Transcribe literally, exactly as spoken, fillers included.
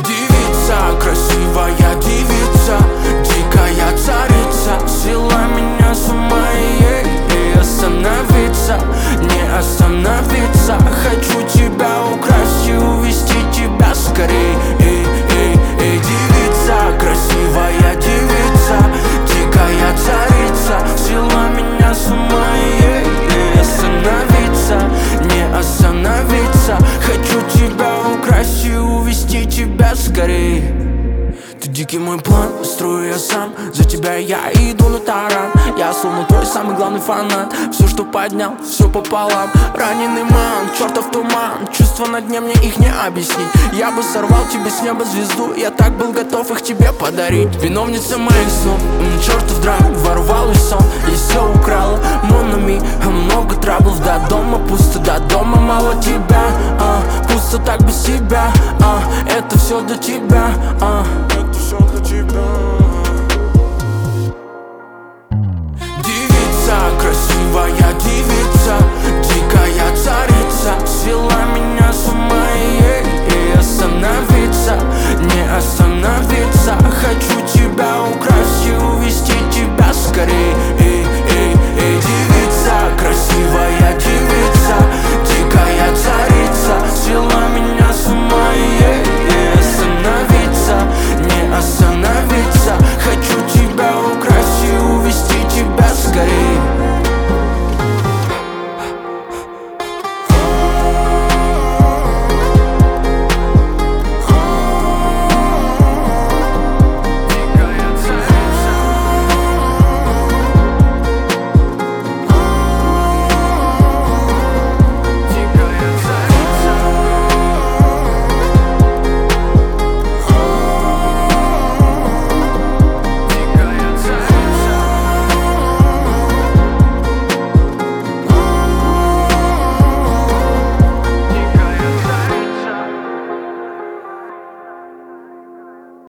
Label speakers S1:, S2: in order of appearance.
S1: Девица, красивая девица, дикая царица, свела меня с ума, и ей не остановиться, не остановиться. Хочу тебя украсть и увести тебя скорей. Эй, эй, эй, девица, красивая девица, дикая царица, свела меня с ума, и ей не остановиться, не остановиться. Хочу тебя украсть и увести тебя скорей. Ты дикий мой план, строю я сам. За тебя я иду на таран. Я словно твой самый главный фанат. Все, что поднял, все пополам. Раненый ман, чертов туман. Чувства на дне, мне их не объяснить. Я бы сорвал тебе с неба звезду. Я так был готов их тебе подарить. Виновница моих снов, чертов драк, ворвалый сон и все украла. Монами, много траблов. До дома пусто, до дома мало тебя, а. Пусто так без тебя, а. Это все для тебя, а. Все для тебя. Девица, красивая девица, дикая царица, свела меня с ума, и ей